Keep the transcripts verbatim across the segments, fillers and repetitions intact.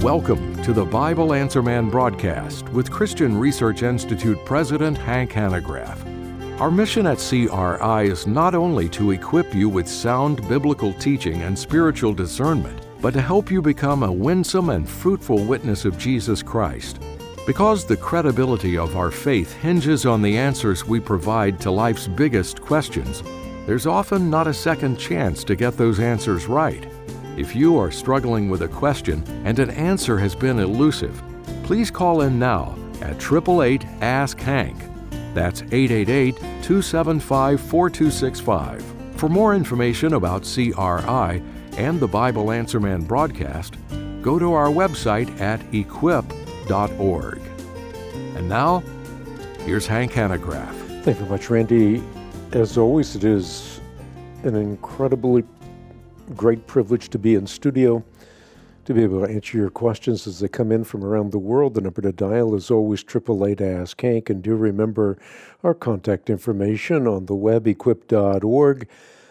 Welcome to the Bible Answer Man broadcast with Christian Research Institute President Hank Hanegraaff. Our mission at C R I is not only to equip you with sound biblical teaching and spiritual discernment, but to help you become a winsome and fruitful witness of Jesus Christ. Because the credibility of our faith hinges on the answers we provide to life's biggest questions, there's often not a second chance to get those answers right. If you are struggling with a question and an answer has been elusive, please call in now at eight eight eight, ask Hank. That's eight eight eight, two seven five, four two six five. For more information about C R I and the Bible Answer Man broadcast, go to our website at equip dot org. And now, here's Hank Hanegraaff. Thank you very much, Randy. As always, it is an incredibly great privilege to be in studio, to be able to answer your questions as they come in from around the world. The number to dial is always eight eight eight, ask Hank. And do remember our contact information on the web, equip dot org.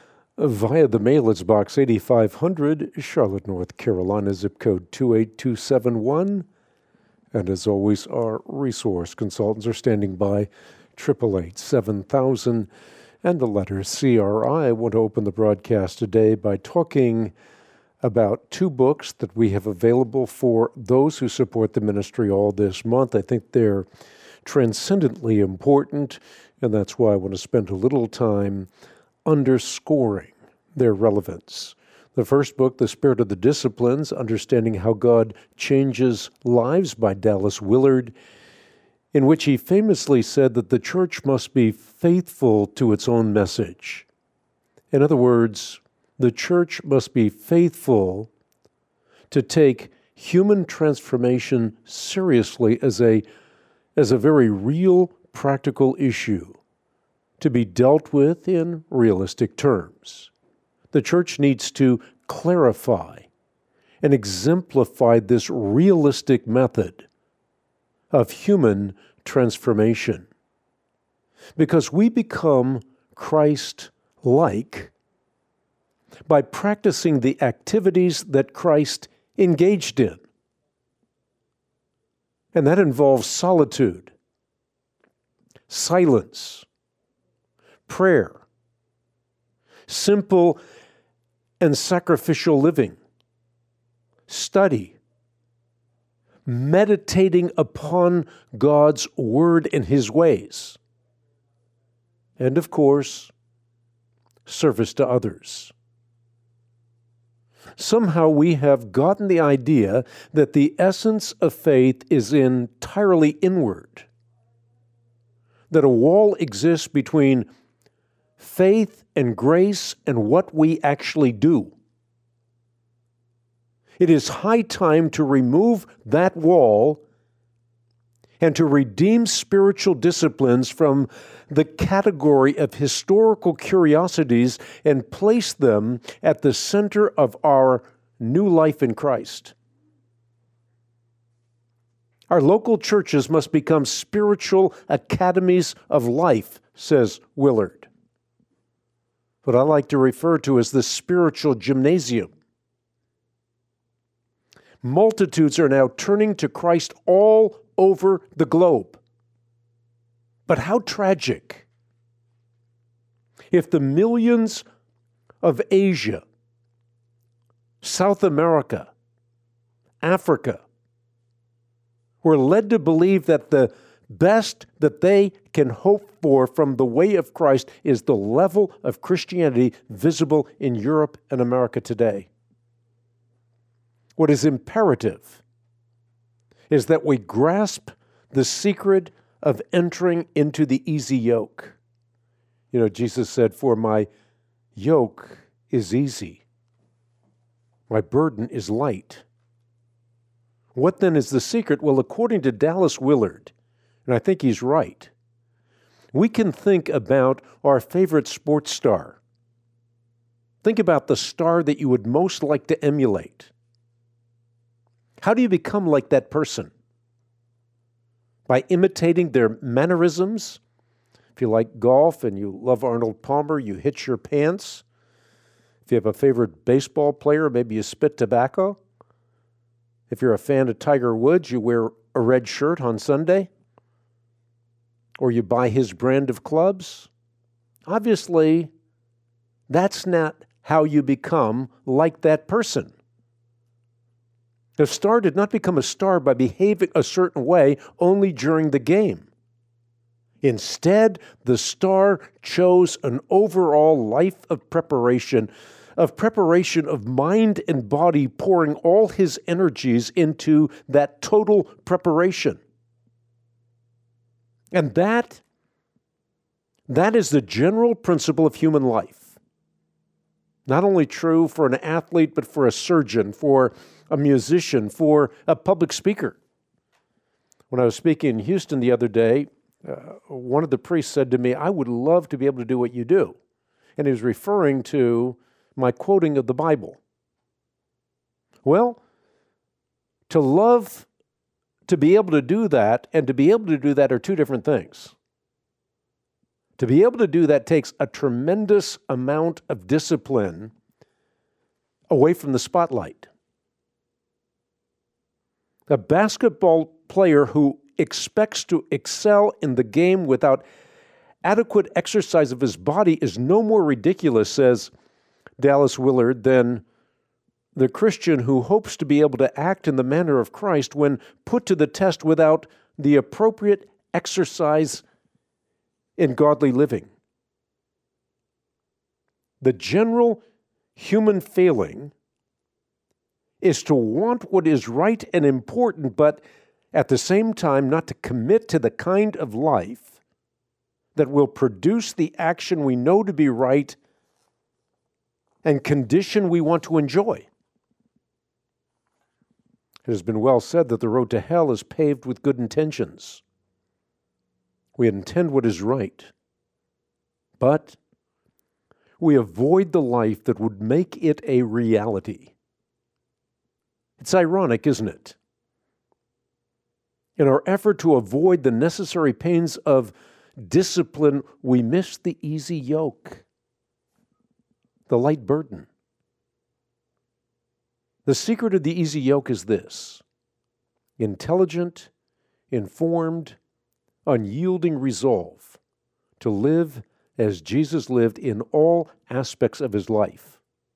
Via the mail, it's Box eighty-five hundred, Charlotte, North Carolina, zip code two eight two seven one. And as always, our resource consultants are standing by, eight eight eight, seven thousand. And the letter C R I. I want to open the broadcast today by talking about two books that we have available for those who support the ministry all this month. I think they're transcendently important, and that's why I want to spend a little time underscoring their relevance. The first book, The Spirit of the Disciplines, Understanding How God Changes Lives by Dallas Willard, in which he famously said that the church must be faithful to its own message. In other words, the church must be faithful to take human transformation seriously as a, as a very real, practical issue to be dealt with in realistic terms. The church needs to clarify and exemplify this realistic method of human transformation, because we become Christ-like by practicing the activities that Christ engaged in. And that involves solitude, silence, prayer, simple and sacrificial living, study, meditating upon God's word and his ways, and of course, service to others. Somehow we have gotten the idea that the essence of faith is entirely inward, that a wall exists between faith and grace and what we actually do. It is high time to remove that wall and to redeem spiritual disciplines from the category of historical curiosities and place them at the center of our new life in Christ. Our local churches must become spiritual academies of life, says Willard, what I like to refer to as the spiritual gymnasium. Multitudes are now turning to Christ all over the globe. But how tragic if the millions of Asia, South America, Africa were led to believe that the best that they can hope for from the way of Christ is the level of Christianity visible in Europe and America today. What is imperative is that we grasp the secret of entering into the easy yoke. You know, Jesus said, "For my yoke is easy, my burden is light." What then is the secret? Well, according to Dallas Willard, and I think he's right, we can think about our favorite sports star. Think about the star that you would most like to emulate. How do you become like that person? By imitating their mannerisms. If you like golf and you love Arnold Palmer, you hitch your pants. If you have a favorite baseball player, maybe you spit tobacco. If you're a fan of Tiger Woods, you wear a red shirt on Sunday, or you buy his brand of clubs. Obviously, that's not how you become like that person. The star did not become a star by behaving a certain way only during the game. Instead, the star chose an overall life of preparation, of preparation of mind and body, pouring all his energies into that total preparation. And that, that is the general principle of human life. Not only true for an athlete, but for a surgeon, for a musician, for a public speaker. When I was speaking in Houston the other day, uh, one of the priests said to me, "I would love to be able to do what you do." And he was referring to my quoting of the Bible. Well, to love, to be able to do that, and to be able to do that are two different things. To be able to do that takes a tremendous amount of discipline away from the spotlight. A basketball player who expects to excel in the game without adequate exercise of his body is no more ridiculous, says Dallas Willard, than the Christian who hopes to be able to act in the manner of Christ when put to the test without the appropriate exercise in godly living. The general human failing is to want what is right and important, but at the same time not to commit to the kind of life that will produce the action we know to be right and condition we want to enjoy. It has been well said that the road to hell is paved with good intentions. We intend what is right, but we avoid the life that would make it a reality. It's ironic, isn't it? In our effort to avoid the necessary pains of discipline, we miss the easy yoke, the light burden. The secret of the easy yoke is this: intelligent, informed, unyielding resolve to live as Jesus lived in all aspects of his life.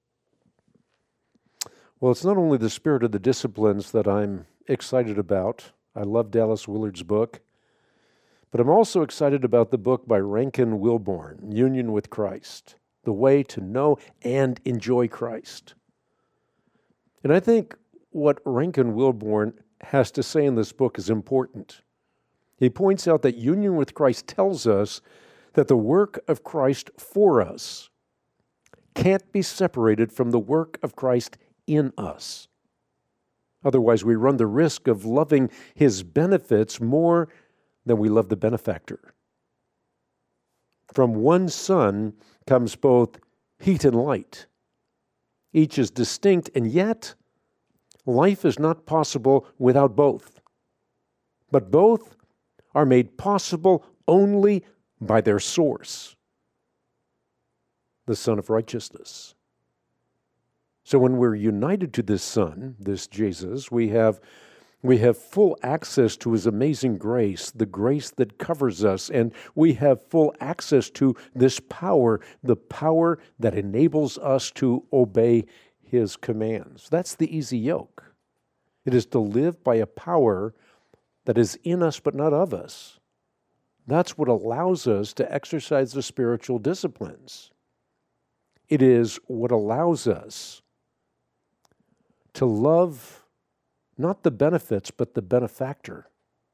Well, it's not only the spirit of the disciplines that I'm excited about. I love Dallas Willard's book. But I'm also excited about the book by Rankin Wilbourne, Union with Christ, The Way to Know and Enjoy Christ. And I think what Rankin Wilbourne has to say in this book is important. He points out that union with Christ tells us that the work of Christ for us can't be separated from the work of Christ in us. Otherwise, we run the risk of loving his benefits more than we love the benefactor. From one sun comes both heat and light. Each is distinct, and yet life is not possible without both. But both are made possible only by their source, the Son of Righteousness. So when we're united to this Son, this Jesus, we have we have full access to his amazing grace, the grace that covers us, and we have full access to this power, the power that enables us to obey his commands. That's the easy yoke. It is to live by a power that is in us but not of us. That's what allows us to exercise the spiritual disciplines. It is what allows us to love not the benefits, but the benefactor.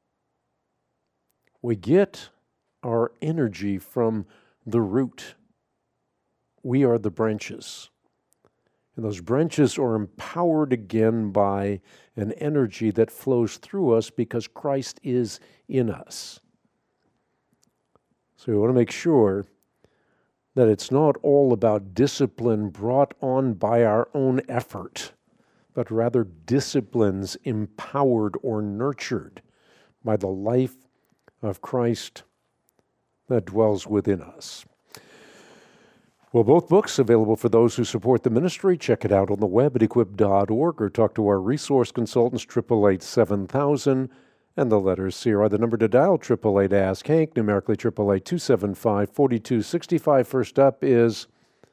We get our energy from the root. We are the branches. And those branches are empowered again by an energy that flows through us because Christ is in us. So we want to make sure that it's not all about discipline brought on by our own effort, but rather disciplines empowered or nurtured by the life of Christ that dwells within us. Well, both books available for those who support the ministry. Check it out on the web at equip dot org or talk to our resource consultants, eight eight eight, seven thousand, and the letters C R I. The number to dial, eight eight eight, ask Hank, numerically eight eight eight, two seven five, four two six five. First up is,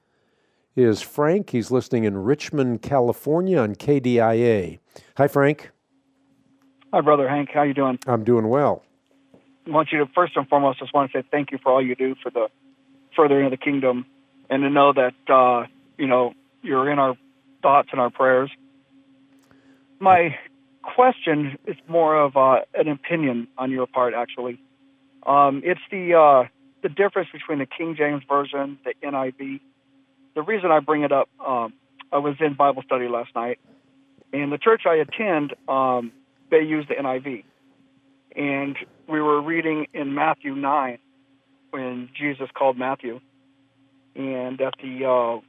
is Frank. He's listening in Richmond, California on K D I A. Hi, Frank. Hi, Brother Hank. How you doing? I'm doing well. I want you to, first and foremost, just want to say thank you for all you do for the furthering of the kingdom, and to know that, uh, you know, you're in our thoughts and our prayers. My question is more of uh, an opinion on your part, actually. Um, it's the uh, the difference between the King James Version, the N I V. The reason I bring it up, um, I was in Bible study last night, and the church I attend, um, they use the N I V. And we were reading in Matthew nine, when Jesus called Matthew. And at the uh,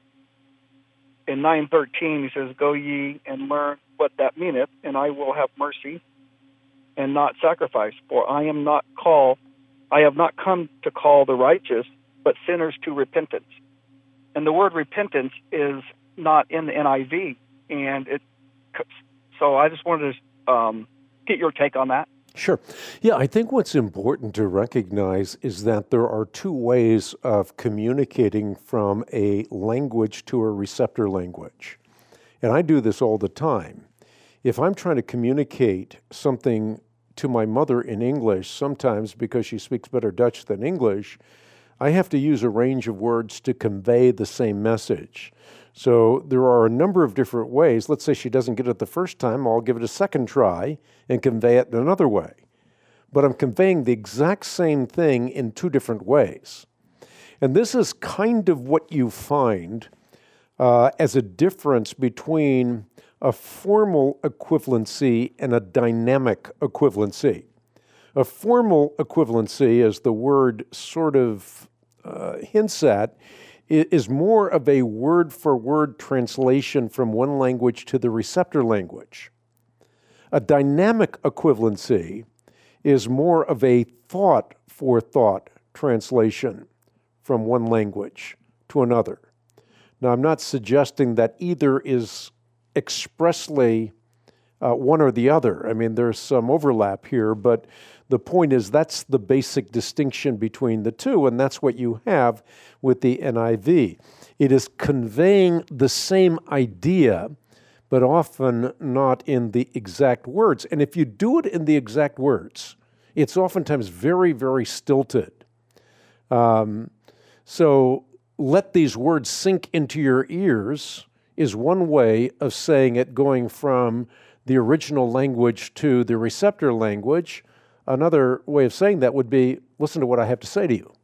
in nine thirteen, he says, "Go ye and learn what that meaneth, and I will have mercy and not sacrifice. For I am not called, I have not come to call the righteous, but sinners to repentance." And the word repentance is not in the N I V, and it. So I just wanted to um, get your take on that. Sure. Yeah, I think what's important to recognize is that there are two ways of communicating from a language to a receptor language. And I do this all the time. If I'm trying to communicate something to my mother in English, sometimes because she speaks better Dutch than English, I have to use a range of words to convey the same message. So there are a number of different ways. Let's say she doesn't get it the first time, I'll give it a second try and convey it in another way. But I'm conveying the exact same thing in two different ways. And this is kind of what you find uh, as a difference between a formal equivalency and a dynamic equivalency. A formal equivalency, as the word sort of uh, hints at, is more of a word-for-word translation from one language to the receptor language. A dynamic equivalency is more of a thought-for-thought translation from one language to another. Now, I'm not suggesting that either is expressly uh, one or the other. I mean, there's some overlap here, but the point is that's the basic distinction between the two, and that's what you have with the N I V. It is conveying the same idea, but often not in the exact words. And if you do it in the exact words, it's oftentimes very, very stilted. Um, so let these words sink into your ears is one way of saying it, going from the original language to the receptor language. Another way of saying that would be, listen to what I have to say to you.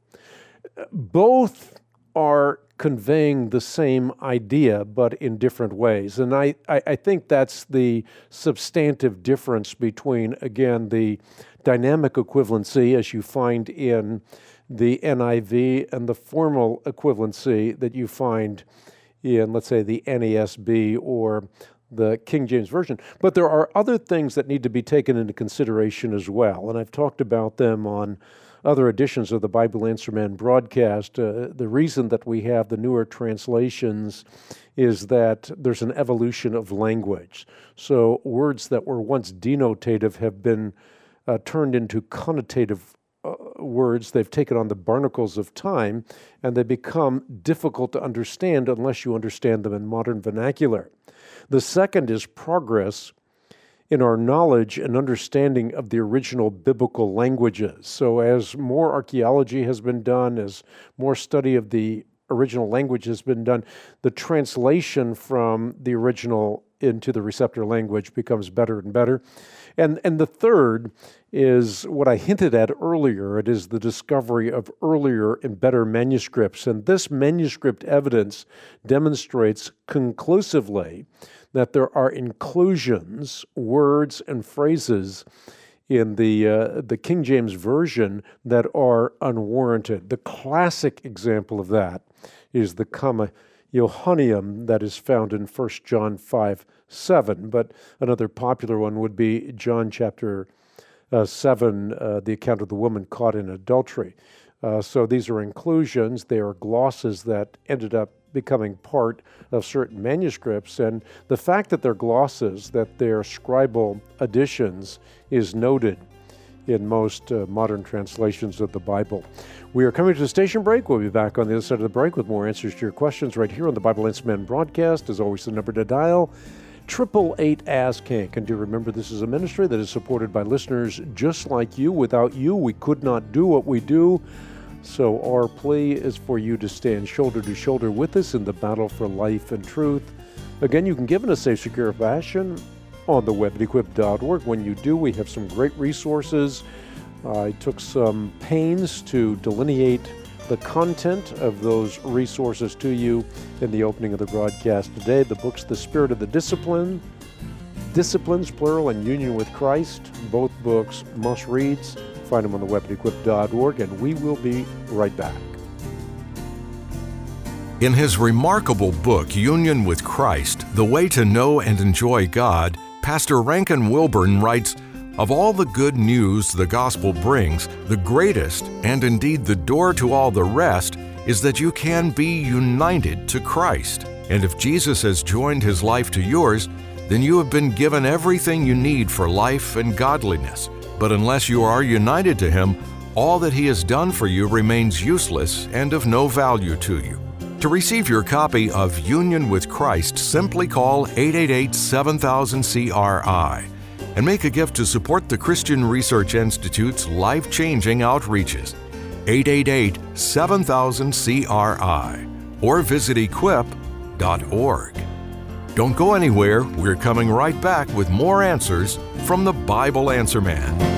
Both are conveying the same idea, but in different ways. And I, I, I think that's the substantive difference between, again, the dynamic equivalency, as you find in the N I V, and the formal equivalency that you find in, let's say, the N A S B or the King James Version. But there are other things that need to be taken into consideration as well, and I've talked about them on other editions of the Bible Answer Man broadcast. Uh, the reason that we have the newer translations is that there's an evolution of language. So words that were once denotative have been uh, turned into connotative uh, words. They've taken on the barnacles of time, and they become difficult to understand unless you understand them in modern vernacular. The second is progress in our knowledge and understanding of the original biblical languages. So as more archaeology has been done, as more study of the original language has been done, the translation from the original into the receptor language becomes better and better. And, and the third is what I hinted at earlier. It is the discovery of earlier and better manuscripts. And this manuscript evidence demonstrates conclusively that there are inclusions, words, and phrases in the uh, the King James Version that are unwarranted. The classic example of that is the comma Johannium that is found in First John five seven. But another popular one would be John chapter uh, seven, uh, the account of the woman caught in adultery. Uh, so these are inclusions. They are glosses that ended up becoming part of certain manuscripts. And the fact that they're glosses, that they're scribal additions, is noted in most uh, modern translations of the Bible. We are coming to the station break. We'll be back on the other side of the break with more answers to your questions right here on the Bible Answer Man broadcast. As always, the number to dial, triple eight ask Hank. And do remember, this is a ministry that is supported by listeners just like you. Without you, we could not do what we do. So our plea is for you to stand shoulder to shoulder with us in the battle for life and truth. Again, you can give in a safe, secure fashion on the web at equip dot org. When you do, we have some great resources. Uh, I took some pains to delineate the content of those resources to you in the opening of the broadcast today. The books, The Spirit of the Discipline, Disciplines, plural, and Union with Christ. Both books, must-reads. Find them on the web at equip dot org, and we will be right back. In his remarkable book, Union with Christ, The Way to Know and Enjoy God, Pastor Rankin Wilbourn writes, "Of all the good news the gospel brings, the greatest, and indeed the door to all the rest, is that you can be united to Christ. And if Jesus has joined his life to yours, then you have been given everything you need for life and godliness. But unless you are united to him, all that he has done for you remains useless and of no value to you." To receive your copy of Union with Christ, simply call eight eight eight, seven thousand, C R I and make a gift to support the Christian Research Institute's life-changing outreaches. eight eight eight, seven thousand, C R I or visit equip dot org. Don't go anywhere. We're coming right back with more answers from the Bible Answer Man.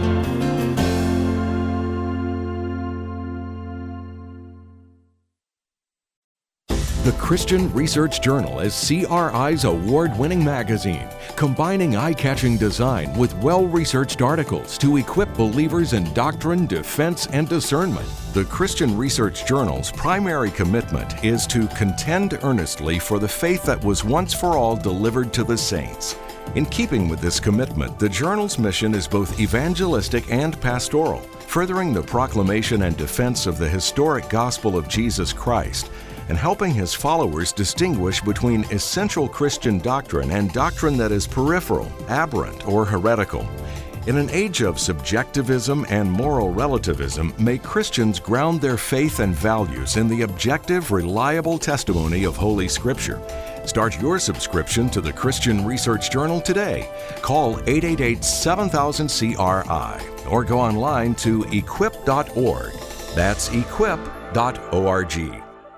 The Christian Research Journal is C R I's award-winning magazine, combining eye-catching design with well-researched articles to equip believers in doctrine, defense, and discernment. The Christian Research Journal's primary commitment is to contend earnestly for the faith that was once for all delivered to the saints. In keeping with this commitment, the journal's mission is both evangelistic and pastoral, furthering the proclamation and defense of the historic gospel of Jesus Christ, and helping his followers distinguish between essential Christian doctrine and doctrine that is peripheral, aberrant, or heretical. In an age of subjectivism and moral relativism, may Christians ground their faith and values in the objective, reliable testimony of Holy Scripture. Start your subscription to the Christian Research Journal today. Call eight eight eight, seven thousand, C R I or go online to equip dot org. That's equip dot org.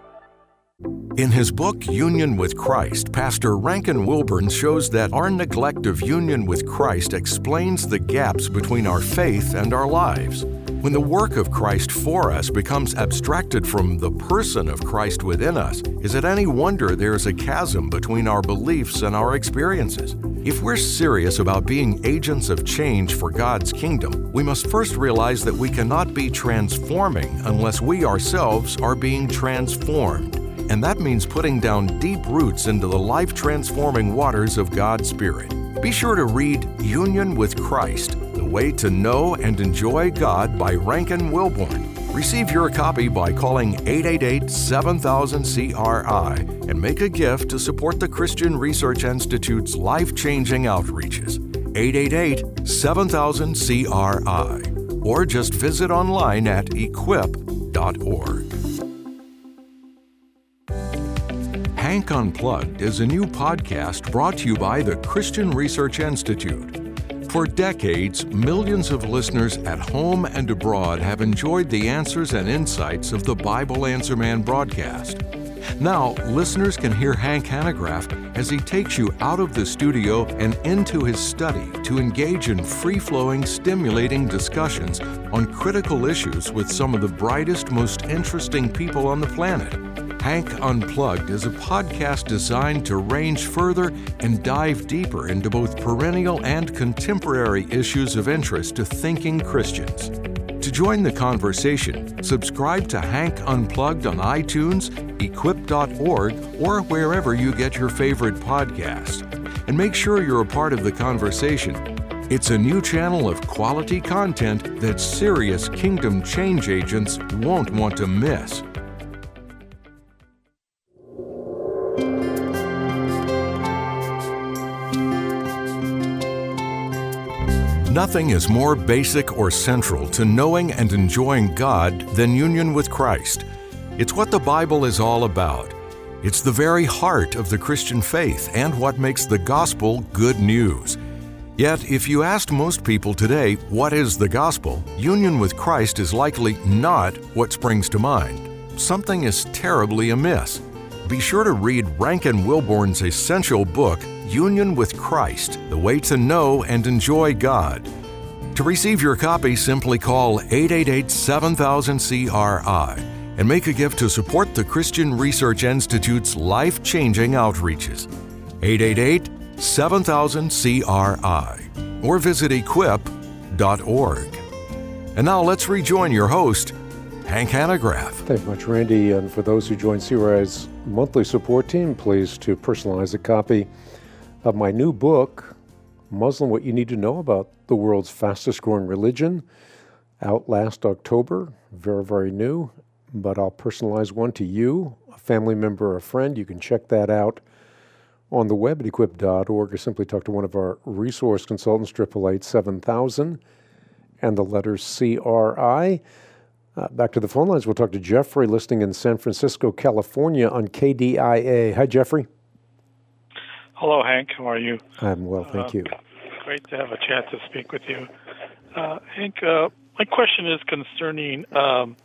In his book, Union with Christ, Pastor Rankin Wilbourn shows that our neglect of union with Christ explains the gaps between our faith and our lives. When the work of Christ for us becomes abstracted from the person of Christ within us, is it any wonder there's a chasm between our beliefs and our experiences? If we're serious about being agents of change for God's kingdom, we must first realize that we cannot be transforming unless we ourselves are being transformed. And that means putting down deep roots into the life-transforming waters of God's Spirit. Be sure to read Union with Christ, The Way to Know and Enjoy God by Rankin Wilbourn. Receive your copy by calling eight eight eight, seven thousand, C R I and make a gift to support the Christian Research Institute's life-changing outreaches. eight eight eight, seven thousand, C R I or just visit online at equip dot org. Hank Unplugged is a new podcast brought to you by the Christian Research Institute. For decades, millions of listeners at home and abroad have enjoyed the answers and insights of the Bible Answer Man broadcast. Now, listeners can hear Hank Hanegraaff as he takes you out of the studio and into his study to engage in free-flowing, stimulating discussions on critical issues with some of the brightest, most interesting people on the planet. Hank Unplugged is a podcast designed to range further and dive deeper into both perennial and contemporary issues of interest to thinking Christians. To join the conversation, subscribe to Hank Unplugged on iTunes, equip dot org, or wherever you get your favorite podcasts. And make sure you're a part of the conversation. It's a new channel of quality content that serious kingdom change agents won't want to miss. Nothing is more basic or central to knowing and enjoying God than union with Christ. It's what the Bible is all about. It's the very heart of the Christian faith and what makes the gospel good news. Yet, if you asked most people today, what is the gospel? Union with Christ is likely not what springs to mind. Something is terribly amiss. Be sure to read Rankin Wilbourn's essential book, Union with Christ, The Way to Know and Enjoy God. To receive your copy, simply call eight eight eight, seven thousand, C R I and make a gift to support the Christian Research Institute's life-changing outreaches. eight eight eight, seven thousand, C R I or visit equip dot org. And now let's rejoin your host, Hank Hanegraaff. Thank you much, Randy. And for those who join C R I's monthly support team, please to personalize a copy of my new book, Muslim, What You Need to Know About the World's Fastest Growing Religion, out last October. Very, very new, but I'll personalize one to you, a family member, or a friend. You can check that out on the web at equip dot org or simply talk to one of our resource consultants, eight eight eight, seven thousand, and the letters C R I. Uh, back to the phone lines. We'll talk to Jeffrey, listening in San Francisco, California on K D I A. Hi, Jeffrey. Hello, Hank. How are you? I'm well, thank uh, you. Great to have a chance to speak with you. Uh, Hank, uh, my question is concerning um,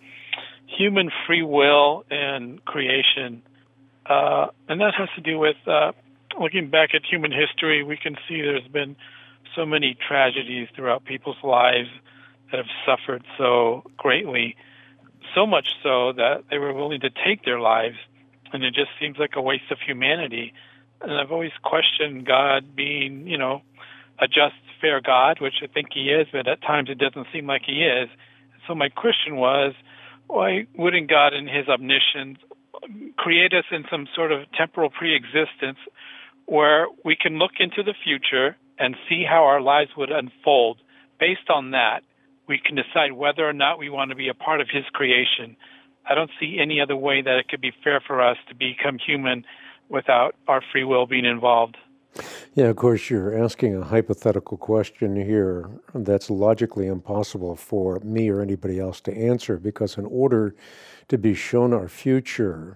human free will and creation. Uh, and that has to do with uh, looking back at human history. We can see there's been so many tragedies throughout people's lives that have suffered so greatly, so much so that they were willing to take their lives, and it just seems like a waste of humanity. And I've always questioned God being, you know, a just, fair God, which I think he is, but at times it doesn't seem like he is. So my question was, why wouldn't God in his omniscience create us in some sort of temporal pre-existence where we can look into the future and see how our lives would unfold? Based on that, we can decide whether or not we want to be a part of his creation. I don't see any other way that it could be fair for us to become human without our free will being involved. Yeah, of course, you're asking a hypothetical question here that's logically impossible for me or anybody else to answer, because in order to be shown our future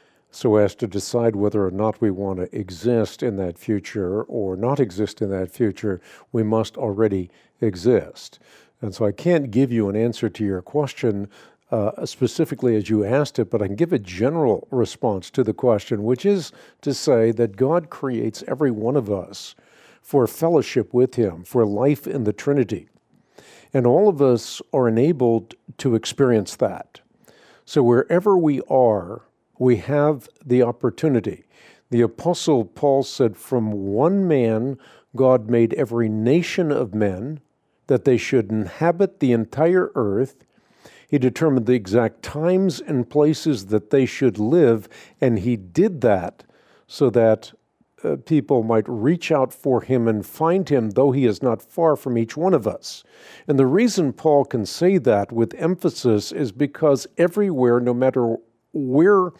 so as to decide whether or not we want to exist in that future or not exist in that future, we must already exist. And so I can't give you an answer to your question uh, specifically as you asked it, but I can give a general response to the question, which is to say that God creates every one of us for fellowship with him, for life in the Trinity. And all of us are enabled to experience that. So wherever we are, we have the opportunity. The Apostle Paul said, from one man, God made every nation of men, that they should inhabit the entire earth. He determined the exact times and places that they should live, and he did that so that uh, people might reach out for him and find him, though he is not far from each one of us. And the reason Paul can say that with emphasis is because everywhere, no matter where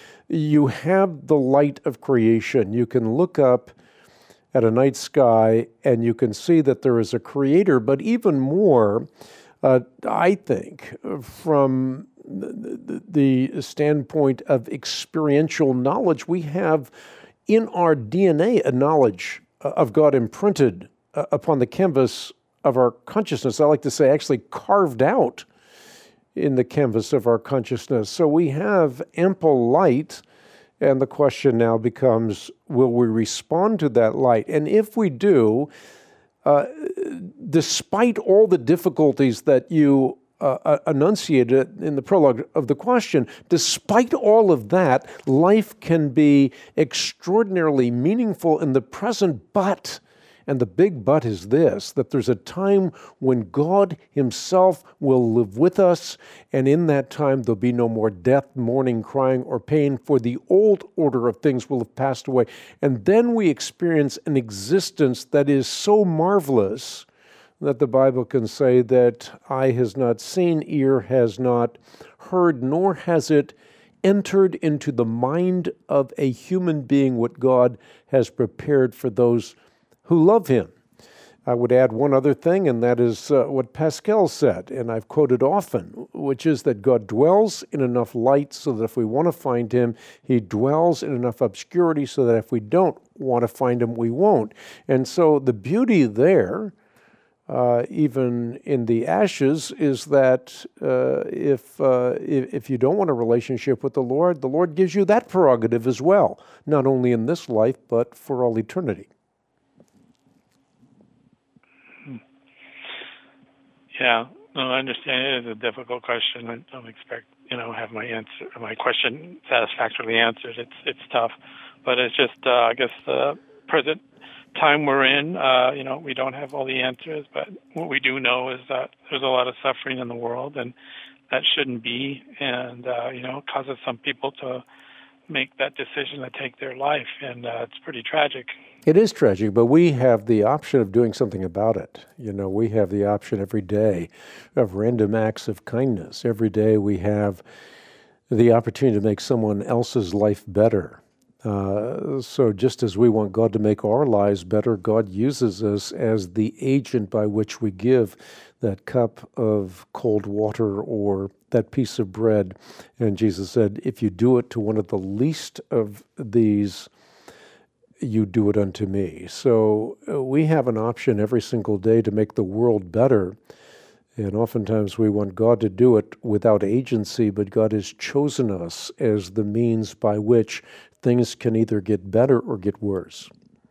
you have the light of creation, you can look up at a night sky and you can see that there is a creator, but even more, uh, I think, from the, the standpoint of experiential knowledge, we have in our D N A a knowledge of God imprinted uh, upon the canvas of our consciousness. I like to say actually carved out in the canvas of our consciousness. So we have ample light, and the question now becomes, will we respond to that light? And if we do, uh, despite all the difficulties that you uh, enunciated in the prologue of the question, despite all of that, life can be extraordinarily meaningful in the present, but, and the big but is this, that there's a time when God himself will live with us, and in that time there'll be no more death, mourning, crying, or pain, for the old order of things will have passed away. And then we experience an existence that is so marvelous that the Bible can say that eye has not seen, ear has not heard, nor has it entered into the mind of a human being what God has prepared for those who love him. I would add one other thing, and that is uh, what Pascal said, and I've quoted often, which is that God dwells in enough light so that if we want to find him, he dwells in enough obscurity so that if we don't want to find him, we won't. And so the beauty there, uh, even in the ashes, is that uh, if, uh, if if you don't want a relationship with the Lord, the Lord gives you that prerogative as well, not only in this life, but for all eternity. Yeah, no, I understand it is a difficult question. I don't expect, you know, have my answer, my question satisfactorily answered. It's it's tough, but it's just, uh, I guess, the present time we're in. Uh, you know, we don't have all the answers, but what we do know is that there's a lot of suffering in the world, and that shouldn't be, and uh, you know, causes some people to make that decision to take their life, and uh, it's pretty tragic. It is tragic, but we have the option of doing something about it. You know, we have the option every day of random acts of kindness. Every day we have the opportunity to make someone else's life better. Uh, so just as we want God to make our lives better, God uses us as the agent by which we give that cup of cold water or that piece of bread. And Jesus said, if you do it to one of the least of these, you do it unto me. So uh, we have an option every single day to make the world better. And oftentimes we want God to do it without agency, but God has chosen us as the means by which things can either get better or get worse.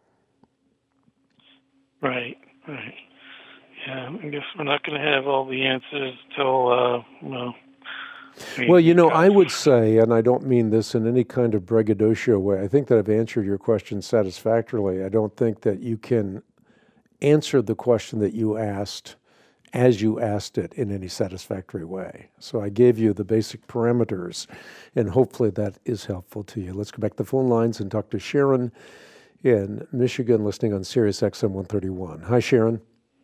Right, right. Yeah, I guess we're not going to have all the answers till, uh, well... Well, you know, I would say, and I don't mean this in any kind of braggadocio way, I think that I've answered your question satisfactorily. I don't think that you can answer the question that you asked as you asked it in any satisfactory way. So I gave you the basic parameters, and hopefully that is helpful to you. Let's go back to the phone lines and talk to Sharon in Michigan, listening on Sirius X M one thirty-one. Hi, Sharon.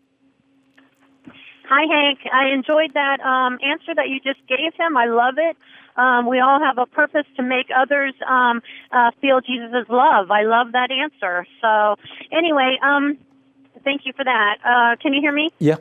Hi, Hank. I enjoyed that um, answer that you just gave him. I love it. Um, we all have a purpose to make others um, uh, feel Jesus' love. I love that answer. So anyway, um, thank you for that. Uh, can you hear me? Yeah.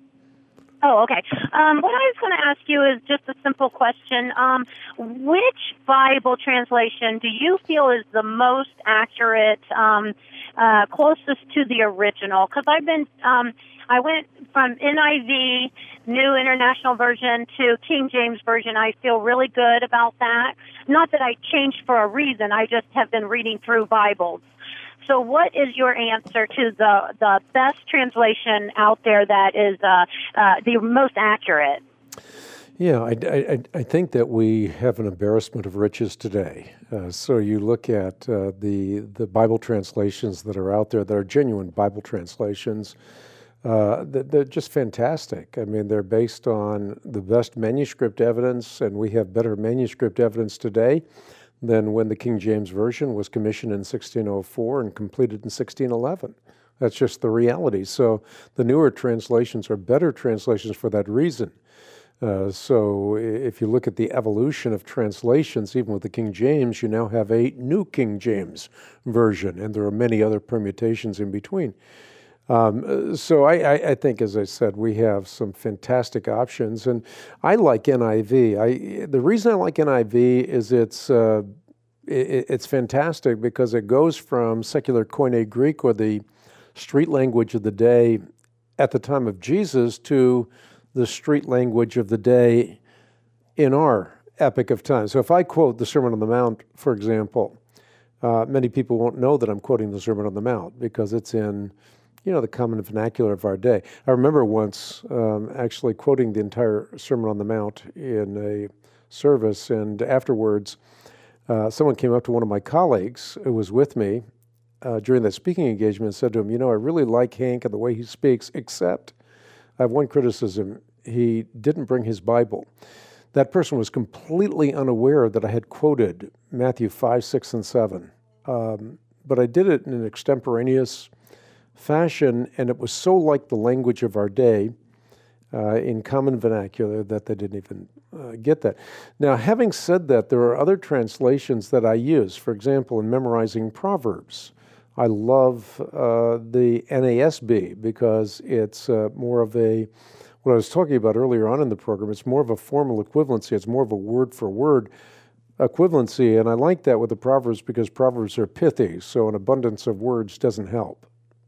Oh, okay. Um, what I was going to ask you is just a simple question. Um, which Bible translation do you feel is the most accurate, um, uh, closest to the original? Because I've been... Um, I went from N I V, New International Version, to King James Version. I feel really good about that. Not that I changed for a reason. I just have been reading through Bibles. So what is your answer to the, the best translation out there that is uh, uh, the most accurate? Yeah, I, I, I think that we have an embarrassment of riches today. Uh, so you look at uh, the, the Bible translations that are out there that are genuine Bible translations. Uh, they're just fantastic. I mean, they're based on the best manuscript evidence, and we have better manuscript evidence today than when the King James Version was commissioned in sixteen oh four and completed in sixteen eleven. That's just the reality. So the newer translations are better translations for that reason. Uh, so if you look at the evolution of translations, even with the King James, you now have a new King James Version, and there are many other permutations in between. Um, so I, I, I think, as I said, we have some fantastic options, and I like N I V. I, the reason I like N I V is it's uh, it, it's fantastic because it goes from secular Koine Greek, or the street language of the day at the time of Jesus, to the street language of the day in our epoch of time. So if I quote the Sermon on the Mount, for example, uh, many people won't know that I'm quoting the Sermon on the Mount because it's in you know, the common vernacular of our day. I remember once um, actually quoting the entire Sermon on the Mount in a service, and afterwards uh, someone came up to one of my colleagues who was with me uh, during that speaking engagement and said to him, you know, I really like Hank and the way he speaks, except I have one criticism. He didn't bring his Bible. That person was completely unaware that I had quoted Matthew five, six, and seven. Um, but I did it in an extemporaneous fashion, and it was so like the language of our day uh, in common vernacular that they didn't even uh, get that. Now, having said that, there are other translations that I use. For example, in memorizing Proverbs, I love uh, the N A S B because it's uh, more of a, what I was talking about earlier on in the program, it's more of a formal equivalency. It's more of a word-for-word equivalency, and I like that with the Proverbs because Proverbs are pithy, so an abundance of words doesn't help.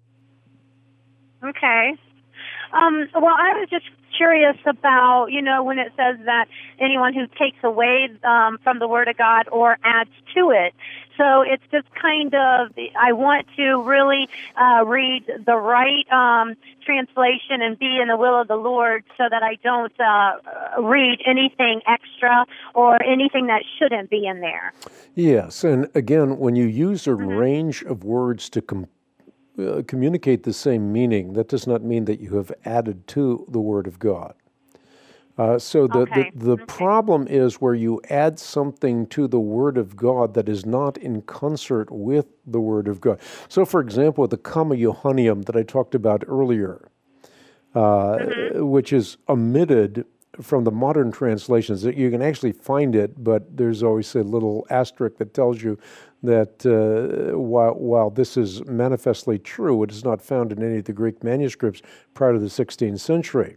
Okay. Um, well, I was just curious about, you know, when it says that anyone who takes away um, from the Word of God or adds to it. So it's just kind of, I want to really uh, read the right um, translation and be in the will of the Lord so that I don't uh, read anything extra or anything that shouldn't be in there. Yes, and again, when you use a mm-hmm. range of words to com- uh, communicate the same meaning, that does not mean that you have added to the Word of God. Uh, so the, okay. the, the okay. problem is where you add something to the Word of God that is not in concert with the Word of God. So, for example, the Comma Johannium that I talked about earlier, uh, mm-hmm. which is omitted from the modern translations. You can actually find it, but there's always a little asterisk that tells you that uh, while, while this is manifestly true, it is not found in any of the Greek manuscripts prior to the sixteenth century.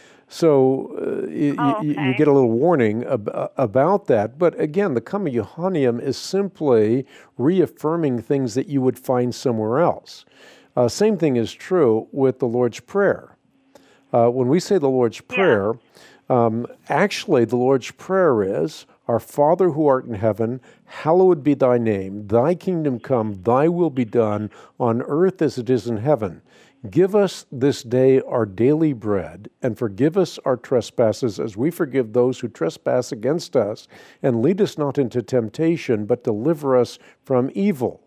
So uh, y- oh, okay. y- you get a little warning ab- about that. But again, the Comma Johannium is simply reaffirming things that you would find somewhere else. Uh, same thing is true with the Lord's Prayer. Uh, when we say the Lord's Prayer, yeah. um, actually the Lord's Prayer is, Our Father who art in heaven, hallowed be thy name. Thy kingdom come, thy will be done on earth as it is in heaven. Give us this day our daily bread, and forgive us our trespasses as we forgive those who trespass against us. And lead us not into temptation, but deliver us from evil.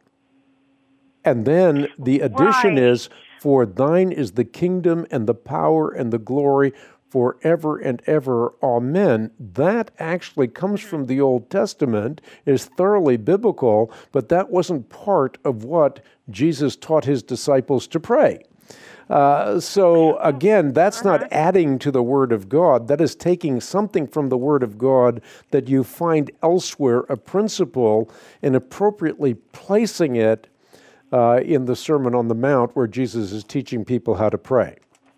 And then the addition right. is, for thine is the kingdom and the power and the glory forever and ever. Amen. That actually comes from the Old Testament, is thoroughly biblical, but that wasn't part of what Jesus taught his disciples to pray. Uh, so again, that's uh-huh. not adding to the Word of God. That is taking something from the Word of God that you find elsewhere, a principle, and appropriately placing it uh, in the Sermon on the Mount where Jesus is teaching people how to pray.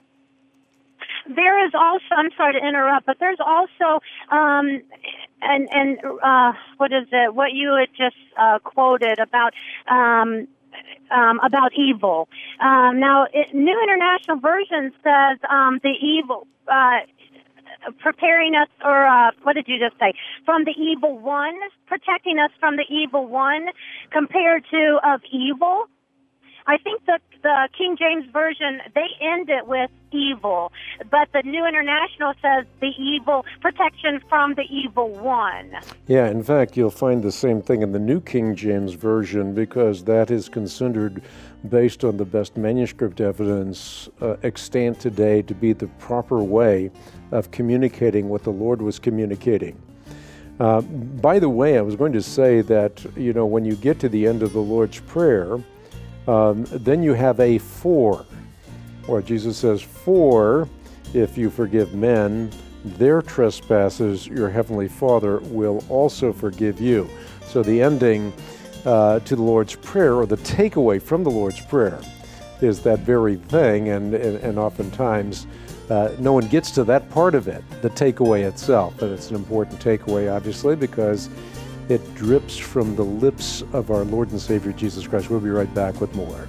There is also, I'm sorry to interrupt, but there's also, um, and, and uh, what is it, what you had just uh, quoted about, um, Um, about evil. Um, now, it, New International Version says um, the evil, uh, preparing us, or uh, what did you just say? From the evil one, protecting us from the evil one, compared to of evil. I think the, the King James Version, they end it with evil, but the New International says the evil, protection from the evil one. Yeah, in fact, you'll find the same thing in the New King James Version, because that is considered, based on the best manuscript evidence uh, extant today, to be the proper way of communicating what the Lord was communicating. Uh, by the way, I was going to say that, you know, when you get to the end of the Lord's Prayer, Um, then you have a for, where Jesus says, for if you forgive men their trespasses, your heavenly Father will also forgive you. So the ending uh, to the Lord's Prayer, or the takeaway from the Lord's Prayer, is that very thing, and, and, and oftentimes uh, no one gets to that part of it, the takeaway itself. And it's an important takeaway, obviously, because it drips from the lips of our Lord and Savior Jesus Christ. We'll be right back with more.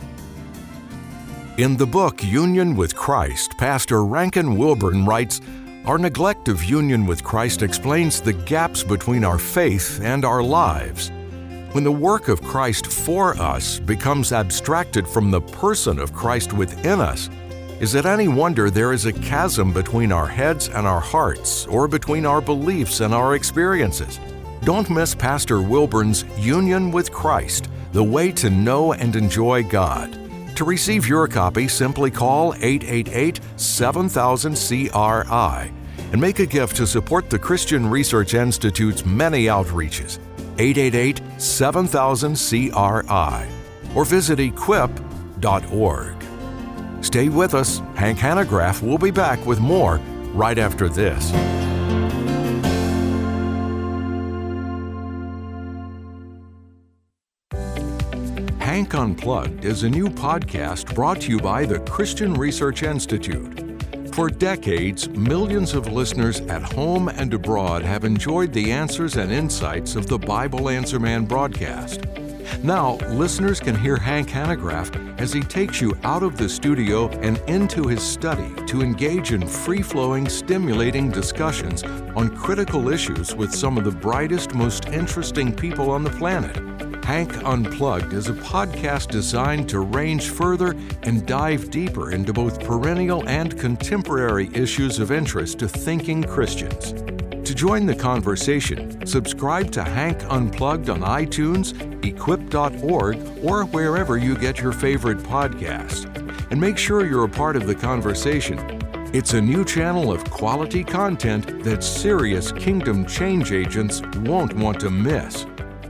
In the book Union with Christ, Pastor Rankin Wilburn writes, our neglect of union with Christ explains the gaps between our faith and our lives. When the work of Christ for us becomes abstracted from the person of Christ within us, is it any wonder there is a chasm between our heads and our hearts, or between our beliefs and our experiences? Don't miss Pastor Wilburn's Union with Christ, the way to know and enjoy God. To receive your copy, simply call eight eight eight, seven thousand, C R I and make a gift to support the Christian Research Institute's many outreaches. eight eight eight, seven thousand, C R I or visit equip dot org. Stay with us. Hank Hanegraaff will be back with more right after this. Hank Unplugged is a new podcast brought to you by the Christian Research Institute. For decades, millions of listeners at home and abroad have enjoyed the answers and insights of the Bible Answer Man broadcast. Now, listeners can hear Hank Hanegraaff as he takes you out of the studio and into his study to engage in free-flowing, stimulating discussions on critical issues with some of the brightest, most interesting people on the planet. Hank Unplugged is a podcast designed to range further and dive deeper into both perennial and contemporary issues of interest to thinking Christians. To join the conversation, subscribe to Hank Unplugged on iTunes, equip dot org, or wherever you get your favorite podcasts. And make sure you're a part of the conversation. It's a new channel of quality content that serious kingdom change agents won't want to miss.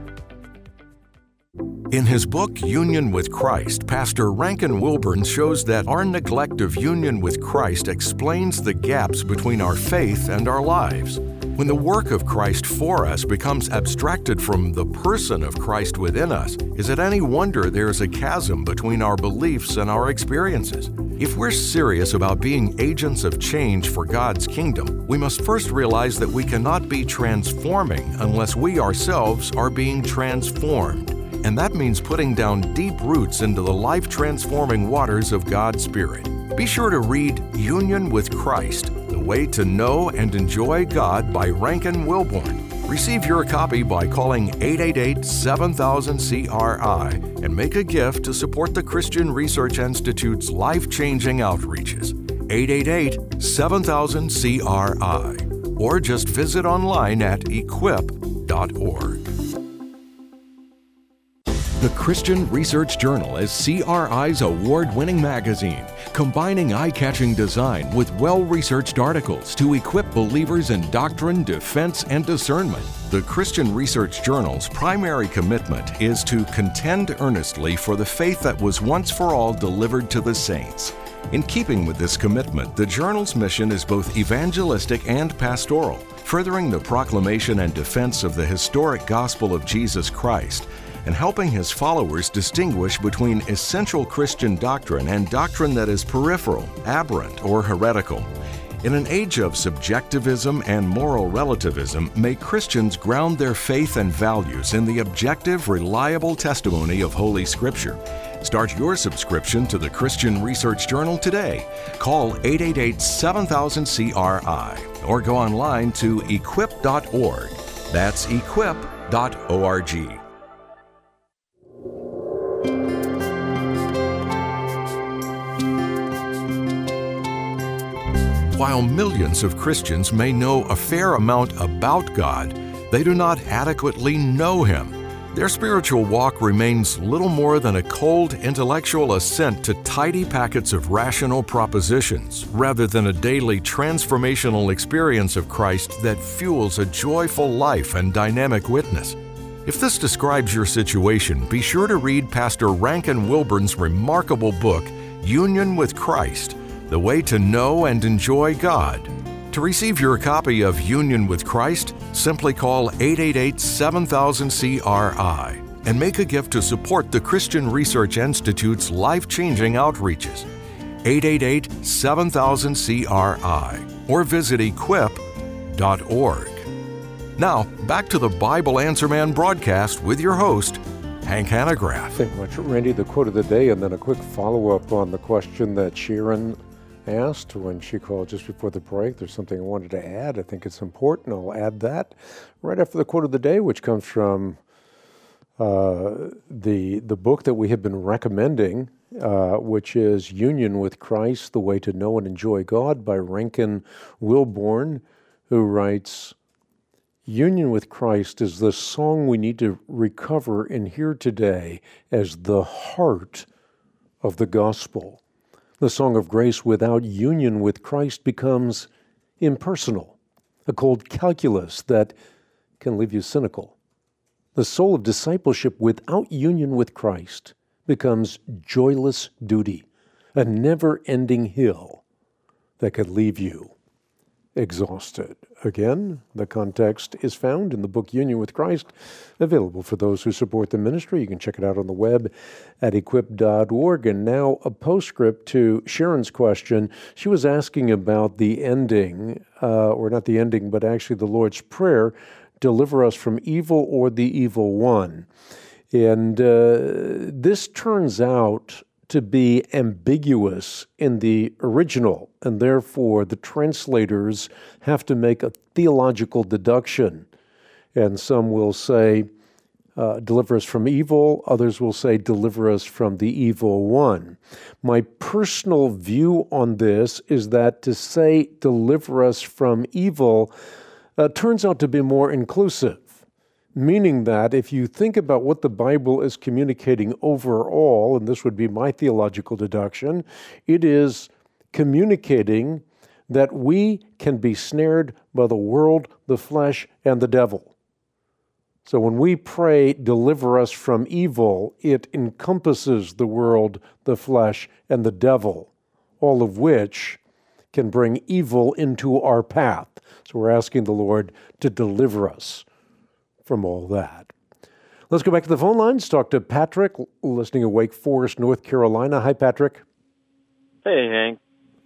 In his book, Union with Christ, Pastor Rankin Wilbourn shows that our neglect of union with Christ explains the gaps between our faith and our lives. When the work of Christ for us becomes abstracted from the person of Christ within us, is it any wonder there is a chasm between our beliefs and our experiences? If we're serious about being agents of change for God's kingdom, we must first realize that we cannot be transforming unless we ourselves are being transformed. And that means putting down deep roots into the life-transforming waters of God's Spirit. Be sure to read Union with Christ, The Way to Know and Enjoy God by Rankin Wilbourn. Receive your copy by calling eight eight eight, seven thousand, C R I and make a gift to support the Christian Research Institute's life-changing outreaches. eight eight eight, seven thousand, C R I. Or just visit online at equip dot org. The Christian Research Journal is C R I's award-winning magazine, combining eye-catching design with well-researched articles to equip believers in doctrine, defense, and discernment. The Christian Research Journal's primary commitment is to contend earnestly for the faith that was once for all delivered to the saints. In keeping with this commitment, the journal's mission is both evangelistic and pastoral, furthering the proclamation and defense of the historic gospel of Jesus Christ, and helping his followers distinguish between essential Christian doctrine and doctrine that is peripheral, aberrant, or heretical. In an age of subjectivism and moral relativism, may Christians ground their faith and values in the objective, reliable testimony of Holy Scripture. Start your subscription to the Christian Research Journal today. Call eight eight eight, seven thousand, C R I or go online to equip dot org. That's equip dot org. While millions of Christians may know a fair amount about God, they do not adequately know Him. Their spiritual walk remains little more than a cold intellectual assent to tidy packets of rational propositions, rather than a daily transformational experience of Christ that fuels a joyful life and dynamic witness. If this describes your situation, be sure to read Pastor Rankin Wilbourn's remarkable book, Union with Christ, The Way to Know and Enjoy God. To receive your copy of Union with Christ, simply call eight eight eight, seven thousand, C R I and make a gift to support the Christian Research Institute's life-changing outreaches. eight eight eight, seven thousand, C R I or visit equip dot org. Now, back to the Bible Answer Man broadcast with your host, Hank Hanegraaff. Thank you much, Randy. The quote of the day, and then a quick follow-up on the question that Sharon asked when she called just before the break. There's something I wanted to add. I think it's important. I'll add that right after the quote of the day, which comes from uh, the the book that we have been recommending, uh, which is Union with Christ, The Way to Know and Enjoy God by Rankin Wilbourn, who writes, Union with Christ is the song we need to recover and hear today as the heart of the gospel. The song of grace without union with Christ becomes impersonal, a cold calculus that can leave you cynical. The soul of discipleship without union with Christ becomes joyless duty, a never-ending hill that could leave you exhausted. Again, the context is found in the book Union with Christ, available for those who support the ministry. You can check it out on the web at equip dot org. And now a postscript to Sharon's question. She was asking about the ending, uh, or not the ending, but actually the Lord's Prayer, deliver us from evil or the evil one. And uh, this turns out to be ambiguous in the original, and therefore the translators have to make a theological deduction. And some will say, uh, deliver us from evil. Others will say, deliver us from the evil one. My personal view on this is that to say, deliver us from evil, uh, turns out to be more inclusive. Meaning that if you think about what the Bible is communicating overall, and this would be my theological deduction, it is communicating that we can be snared by the world, the flesh, and the devil. So when we pray, deliver us from evil, it encompasses the world, the flesh, and the devil, all of which can bring evil into our path. So we're asking the Lord to deliver us from all that. Let's go back to the phone lines, talk to Patrick, listening in Wake Forest, North Carolina. Hi, Patrick. Hey, Hank.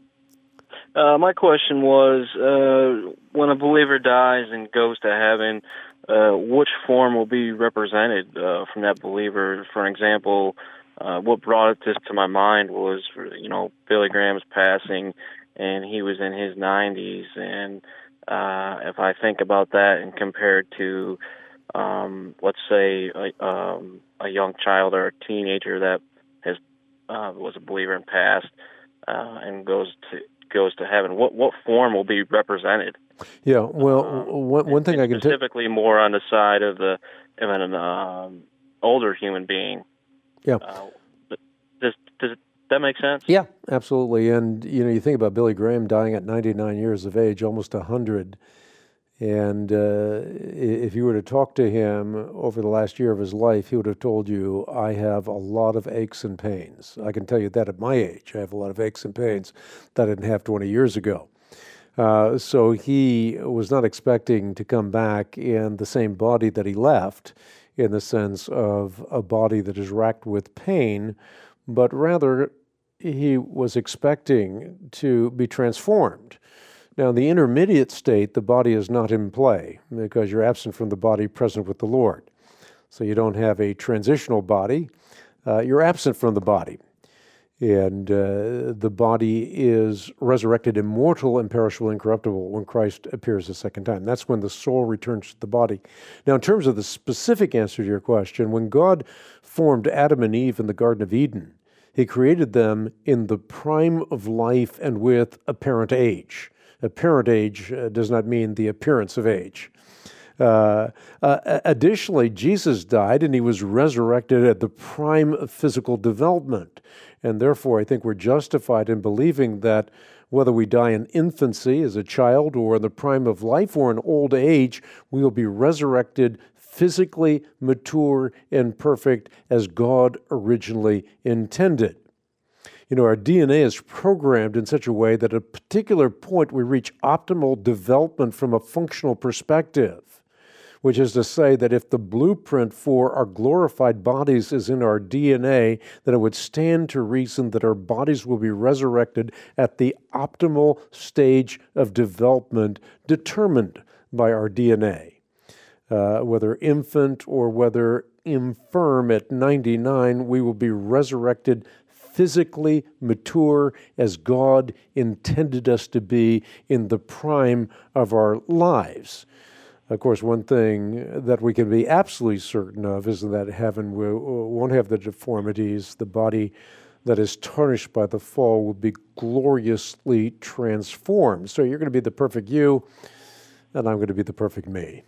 Uh, my question was, uh, when a believer dies and goes to heaven, uh, which form will be represented uh, from that believer? For example, uh, what brought this to my mind was, you know, Billy Graham's passing, and he was in his nineties, and uh, if I think about that and compare it to Um, let's say a, um, a young child or a teenager that has uh, was a believer and passed uh, and goes to goes to heaven. What what form will be represented? Yeah, well, um, one, one thing I can specifically t- more on the side of the of an um, older human being. Yeah. Uh, does does that make sense? Yeah, absolutely. And you know, you think about Billy Graham dying at ninety-nine years of age, almost one hundred. And uh, if you were to talk to him over the last year of his life, he would have told you, I have a lot of aches and pains. I can tell you that at my age, I have a lot of aches and pains that I didn't have twenty years ago. Uh, so he was not expecting to come back in the same body that he left, in the sense of a body that is racked with pain, but rather he was expecting to be transformed. Now, in the intermediate state, the body is not in play because you're absent from the body, present with the Lord. So you don't have a transitional body. Uh, you're absent from the body. And uh, the body is resurrected immortal, imperishable, incorruptible when Christ appears a second time. That's when the soul returns to the body. Now, in terms of the specific answer to your question, when God formed Adam and Eve in the Garden of Eden, He created them in the prime of life and with apparent age. Apparent age uh, does not mean the appearance of age. Uh, uh, additionally, Jesus died and he was resurrected at the prime of physical development. And therefore, I think we're justified in believing that whether we die in infancy as a child or in the prime of life or in old age, we will be resurrected physically mature and perfect as God originally intended. You know, our D N A is programmed in such a way that at a particular point we reach optimal development from a functional perspective, which is to say that if the blueprint for our glorified bodies is in our D N A, then it would stand to reason that our bodies will be resurrected at the optimal stage of development determined by our D N A. Uh, whether infant or whether infirm at ninety-nine, we will be resurrected physically mature as God intended us to be in the prime of our lives. Of course, one thing that we can be absolutely certain of is that heaven won't have the deformities. The body that is tarnished by the fall will be gloriously transformed. So you're going to be the perfect you, and I'm going to be the perfect me.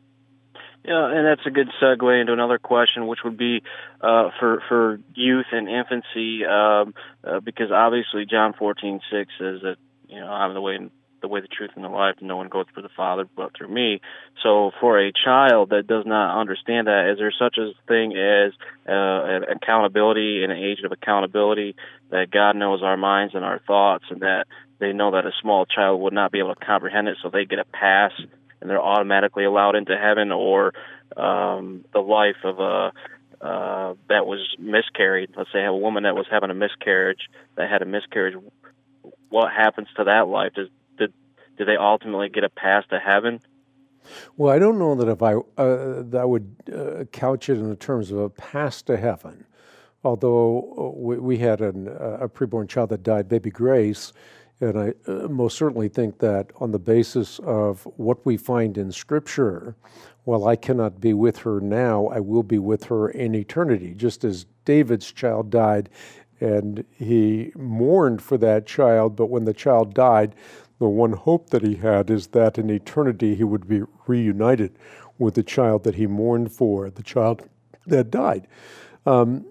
Yeah, and that's a good segue into another question, which would be uh, for for youth and infancy, um, uh, because obviously John fourteen six says that, you know, I'm the way, the way, the truth, and the life. No one goes through the Father but through me. So, for a child that does not understand that, is there such a thing as uh, an accountability, an age of accountability that God knows our minds and our thoughts, and that they know that a small child would not be able to comprehend it, so they get a pass and they're automatically allowed into heaven, or um, the life of a uh, that was miscarried. Let's say a woman that was having a miscarriage, that had a miscarriage. What happens to that life? Does did do they ultimately get a pass to heaven? Well, I don't know that if I uh, that I would uh, couch it in the terms of a pass to heaven. Although we, we had an, uh, a preborn child that died, baby Grace, and I uh, most certainly think that on the basis of what we find in Scripture, while I cannot be with her now, I will be with her in eternity. Just as David's child died, and he mourned for that child, but when the child died, the one hope that he had is that in eternity he would be reunited with the child that he mourned for, the child that died. Um,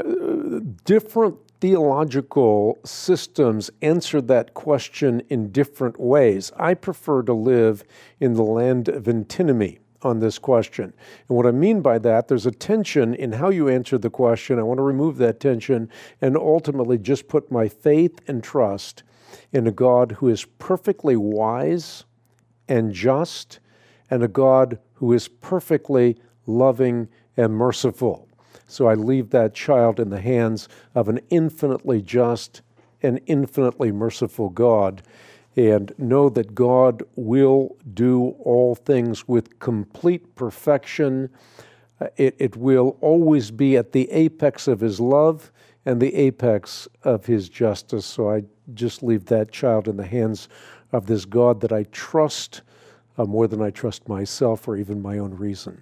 different theological systems answer that question in different ways. I prefer to live in the land of antinomy on this question. And what I mean by that, there's a tension in how you answer the question. I want to remove that tension and ultimately just put my faith and trust in a God who is perfectly wise and just, and a God who is perfectly loving and merciful. So I leave that child in the hands of an infinitely just and infinitely merciful God, and know that God will do all things with complete perfection. It, it will always be at the apex of His love and the apex of His justice. So I just leave that child in the hands of this God that I trust uh, more than I trust myself or even my own reason.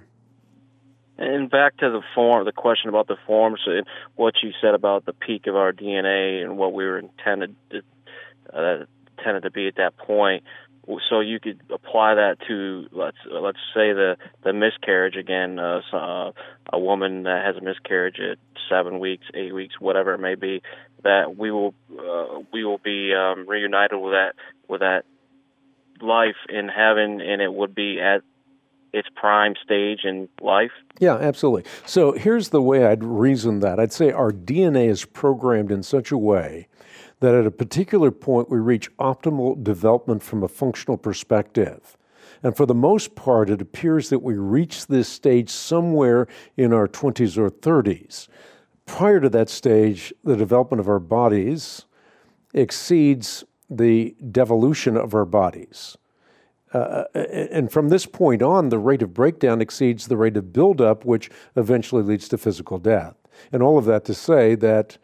And back to the form, the question about the forms, and what you said about the peak of our D N A and what we were intended to, uh, intended to be at that point. So you could apply that to let's let's say the the miscarriage again. Uh, uh, a woman that has a miscarriage at seven weeks, eight weeks, whatever it may be, that we will uh, we will be um, reunited with that with that life in heaven, and it would be at its prime stage in life? Yeah, absolutely. So here's the way I'd reason that. I'd say our D N A is programmed in such a way that at a particular point we reach optimal development from a functional perspective. And for the most part, it appears that we reach this stage somewhere in our twenties or thirties. Prior to that stage, the development of our bodies exceeds the devolution of our bodies. Uh, and from this point on, the rate of breakdown exceeds the rate of buildup, which eventually leads to physical death. And all of that to say that,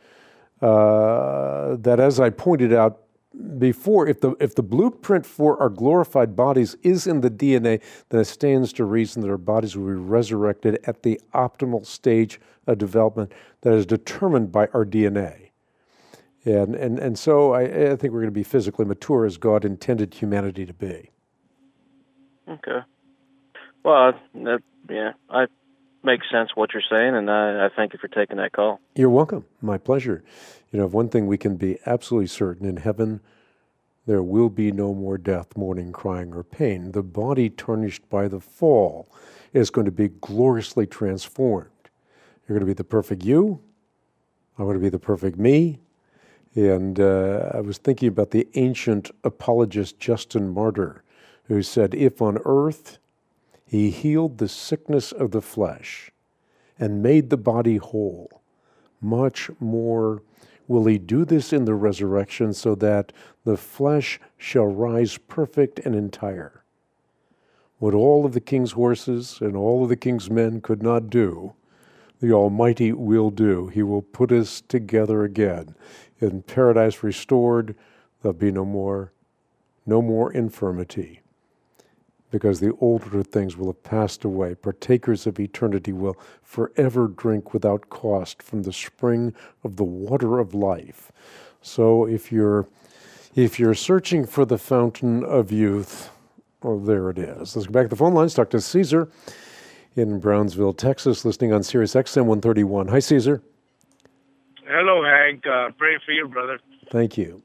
uh, that as I pointed out before, if the if the blueprint for our glorified bodies is in the D N A, then it stands to reason that our bodies will be resurrected at the optimal stage of development that is determined by our D N A. And and and so I, I think we're going to be physically mature as God intended humanity to be. Okay. Well, that, yeah, I makes sense what you're saying, and I, I thank you for taking that call. You're welcome. My pleasure. You know, one thing we can be absolutely certain, in heaven, there will be no more death, mourning, crying, or pain. The body tarnished by the fall is going to be gloriously transformed. You're going to be the perfect you. I'm going to be the perfect me. And uh, I was thinking about the ancient apologist Justin Martyr, who said, if on earth He healed the sickness of the flesh and made the body whole, much more will He do this in the resurrection, so that the flesh shall rise perfect and entire. What all of the king's horses and all of the king's men could not do, the Almighty will do. He will put us together again. In paradise restored, there'll be no more, no more infirmity, because the older things will have passed away. Partakers of eternity will forever drink without cost from the spring of the water of life. So if you're if you're searching for the fountain of youth, oh, there it is. Let's go back to the phone lines. Talk to Caesar in Brownsville, Texas, listening on Sirius X M one thirty-one. Hi, Caesar. Hello, Hank. Uh, pray for you, brother. Thank you.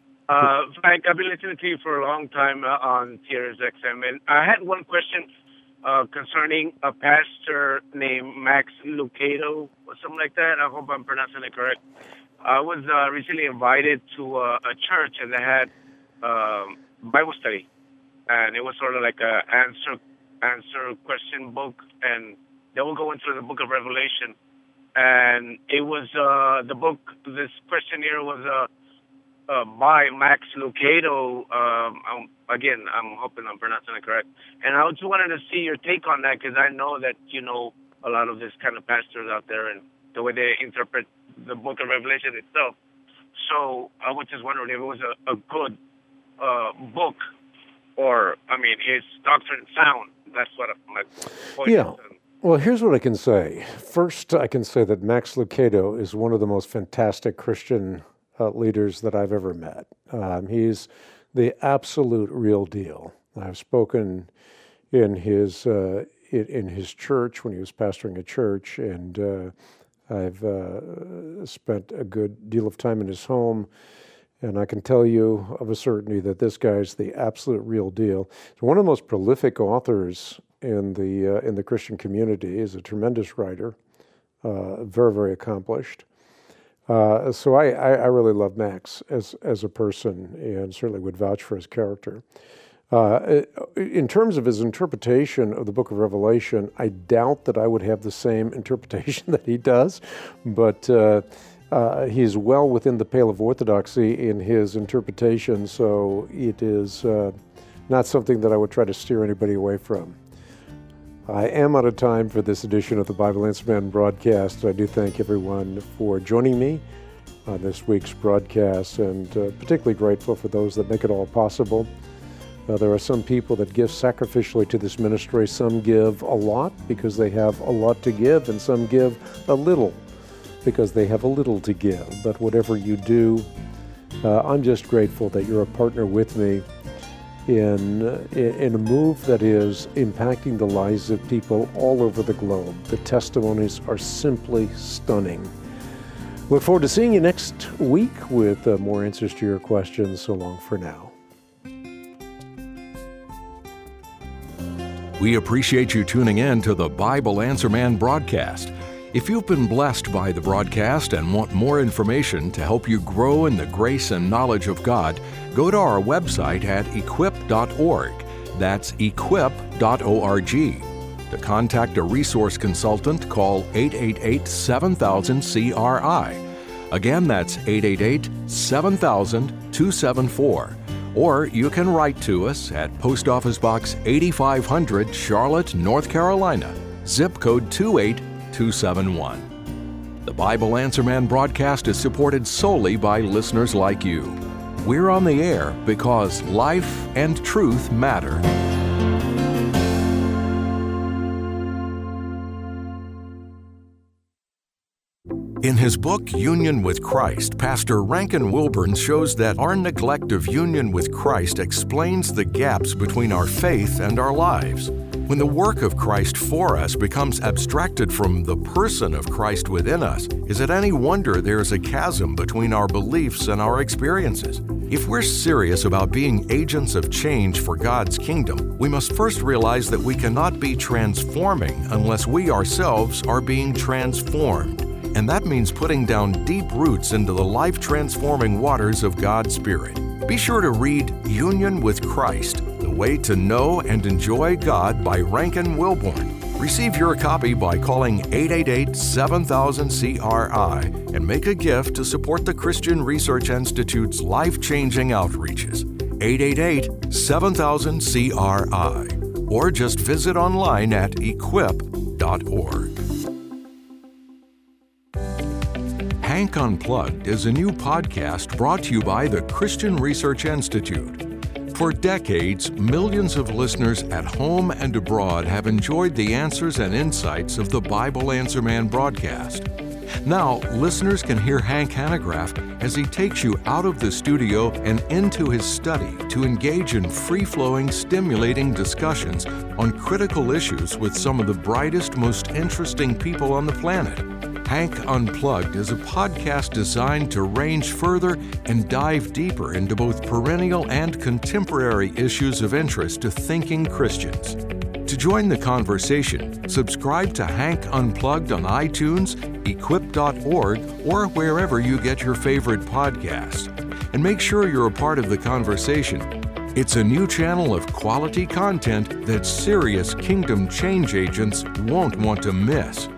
Uh, Hank, I've been listening to you for a long time uh, on Sirius X M, and I had one question. uh, concerning a pastor named Max Lucado or something like that. I hope I'm pronouncing it correct. I was uh, recently invited to uh, a church, and they had um, Bible study, and it was sort of like a answer answer question book, and they were going through the book of Revelation, and it was uh, the book. This questionnaire was uh, uh, by Max Lucado. Um, I'm, again, I'm hoping I'm pronouncing it correct, and I just wanted to see your take on that because I know that you know a lot of this kind of pastors out there and the way they interpret the book of Revelation itself. So I was just wondering if it was a, a good uh, book, or, I mean, is doctrine sound? That's what my point yeah. is. Well, here's what I can say. First, I can say that Max Lucado is one of the most fantastic Christian uh, leaders that I've ever met. Um, he's the absolute real deal. I've spoken in his uh, in, in his church when he was pastoring a church, and uh, I've uh, spent a good deal of time in his home, and I can tell you of a certainty that this guy's the absolute real deal. He's one of the most prolific authors in the uh, in the Christian community. He's a tremendous writer, uh, very, very accomplished. Uh, so I, I, I really love Max as, as a person, and certainly would vouch for his character. Uh, in terms of his interpretation of the book of Revelation, I doubt that I would have the same interpretation that he does, but uh, uh, he's well within the pale of orthodoxy in his interpretation, so it is uh, not something that I would try to steer anybody away from. I am out of time for this edition of the Bible Answer Man broadcast. I do thank everyone for joining me on this week's broadcast, and uh, particularly grateful for those that make it all possible. Uh, there are some people that give sacrificially to this ministry. Some give a lot because they have a lot to give, and some give a little because they have a little to give. But whatever you do, uh, I'm just grateful that you're a partner with me in, in a move that is impacting the lives of people all over the globe. The testimonies are simply stunning. Look forward to seeing you next week with uh, more answers to your questions. So long for now. We appreciate you tuning in to the Bible Answer Man broadcast. If you've been blessed by the broadcast and want more information to help you grow in the grace and knowledge of God, go to our website at equip dot org. That's equip dot org. To contact a resource consultant, call eight eight eight, seven thousand, C R I. Again, that's eight eight eight, seven thousand, two seven four. Or you can write to us at Post Office Box eighty-five hundred, Charlotte, North Carolina, zip code two eight two seven one. The Bible Answer Man broadcast is supported solely by listeners like you. We're on the air because life and truth matter. In his book, Union with Christ, Pastor Rankin Wilburn shows that our neglect of union with Christ explains the gaps between our faith and our lives. When the work of Christ for us becomes abstracted from the person of Christ within us, is it any wonder there is a chasm between our beliefs and our experiences? If we're serious about being agents of change for God's kingdom, we must first realize that we cannot be transforming unless we ourselves are being transformed. And that means putting down deep roots into the life-transforming waters of God's Spirit. Be sure to read Union with Christ, The Way to Know and Enjoy God by Rankin Wilburn. Receive your copy by calling eight eight eight, seven thousand, C R I and make a gift to support the Christian Research Institute's life-changing outreaches. eight eight eight, seven thousand, C R I. Or just visit online at equip dot org. Hank Unplugged is a new podcast brought to you by the Christian Research Institute. For decades, millions of listeners at home and abroad have enjoyed the answers and insights of the Bible Answer Man broadcast. Now, listeners can hear Hank Hanegraaff as he takes you out of the studio and into his study to engage in free-flowing, stimulating discussions on critical issues with some of the brightest, most interesting people on the planet. Hank Unplugged is a podcast designed to range further and dive deeper into both perennial and contemporary issues of interest to thinking Christians. To To join the conversation, subscribe to Hank Unplugged on iTunes, equip dot org, or wherever you get your favorite podcasts. And make sure you're a part of the conversation. It's a new channel of quality content that serious kingdom change agents won't want to miss.